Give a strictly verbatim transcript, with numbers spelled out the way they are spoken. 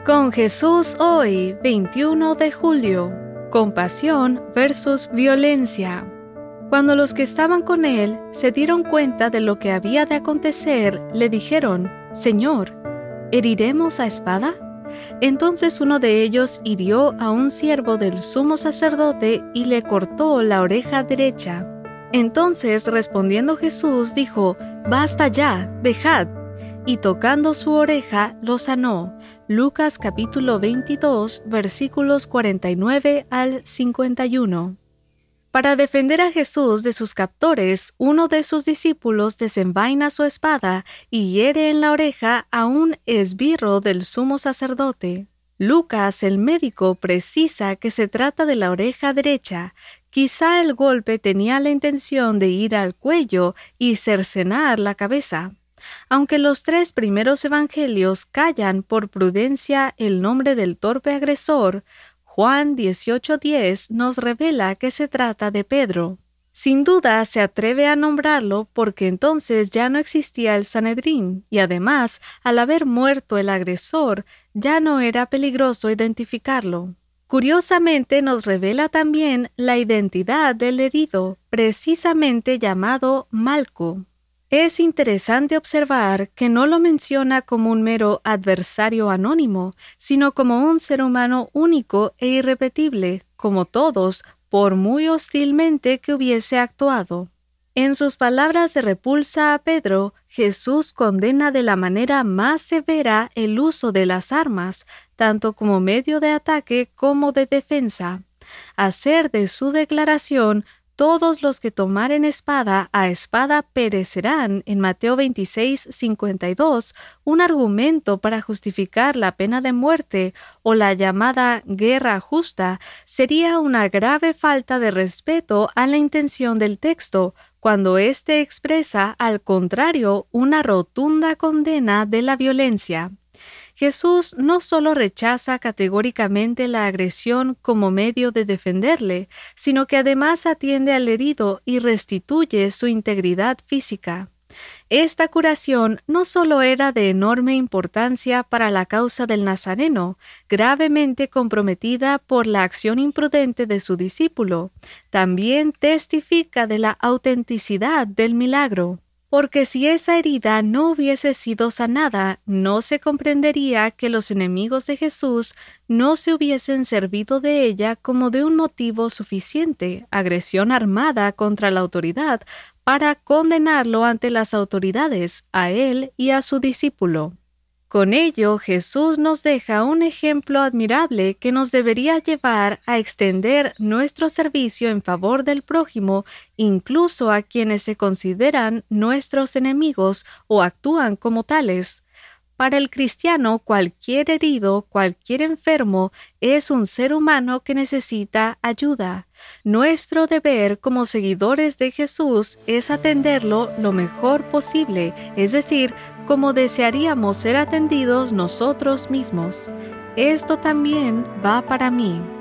Con Jesús hoy, veintiuno de julio. Compasión versus violencia. Cuando los que estaban con él se dieron cuenta de lo que había de acontecer, le dijeron: Señor, ¿heriremos a espada? Entonces uno de ellos hirió a un siervo del sumo sacerdote y le cortó la oreja derecha. Entonces, respondiendo Jesús, dijo: Basta ya, dejad. Y tocando su oreja, lo sanó. Lucas capítulo veintidós, versículos cuarenta y nueve al cincuenta y uno. Para defender a Jesús de sus captores, uno de sus discípulos desenvaina su espada y hiere en la oreja a un esbirro del sumo sacerdote. Lucas, el médico, precisa que se trata de la oreja derecha. Quizá el golpe tenía la intención de ir al cuello y cercenar la cabeza. Aunque los tres primeros evangelios callan por prudencia el nombre del torpe agresor, Juan dieciocho diez nos revela que se trata de Pedro. Sin duda se atreve a nombrarlo porque entonces ya no existía el Sanedrín y además, al haber muerto el agresor, ya no era peligroso identificarlo. Curiosamente nos revela también la identidad del herido, precisamente llamado Malco. Es interesante observar que no lo menciona como un mero adversario anónimo, sino como un ser humano único e irrepetible, como todos, por muy hostilmente que hubiese actuado. En sus palabras de repulsa a Pedro, Jesús condena de la manera más severa el uso de las armas, tanto como medio de ataque como de defensa. Hacer de su declaración: todos los que tomaren espada, a espada perecerán, en Mateo veintiséis, cincuenta y dos, un argumento para justificar la pena de muerte o la llamada guerra justa, sería una grave falta de respeto a la intención del texto, cuando éste expresa, al contrario, una rotunda condena de la violencia. Jesús no solo rechaza categóricamente la agresión como medio de defenderle, sino que además atiende al herido y restituye su integridad física. Esta curación no solo era de enorme importancia para la causa del Nazareno, gravemente comprometida por la acción imprudente de su discípulo, también testifica de la autenticidad del milagro. Porque si esa herida no hubiese sido sanada, no se comprendería que los enemigos de Jesús no se hubiesen servido de ella como de un motivo suficiente, agresión armada contra la autoridad, para condenarlo ante las autoridades, a él y a su discípulo. Con ello, Jesús nos deja un ejemplo admirable que nos debería llevar a extender nuestro servicio en favor del prójimo, incluso a quienes se consideran nuestros enemigos o actúan como tales. Para el cristiano, cualquier herido, cualquier enfermo, es un ser humano que necesita ayuda. Nuestro deber como seguidores de Jesús es atenderlo lo mejor posible, es decir, como desearíamos ser atendidos nosotros mismos. Esto también va para mí.